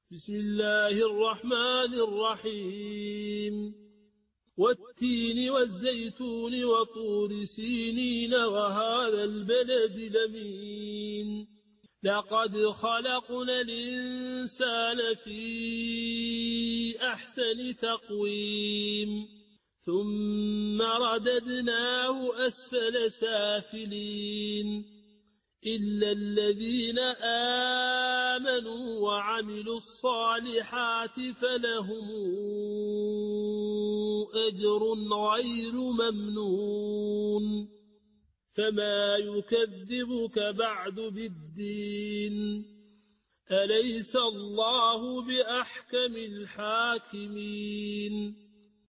بسم الله الرحمن الرحيم والتين والزيتون وطور سينين وهذا البلد الأمين لقد خلقنا الإنسان في أحسن تقويم ثم رددناه أسفل سافلين إلا الذين آمنوا وعملوا الصالحات فلهم أجر غير ممنون فما يكذبك بعد بالدين أليس الله بأحكم الحاكمين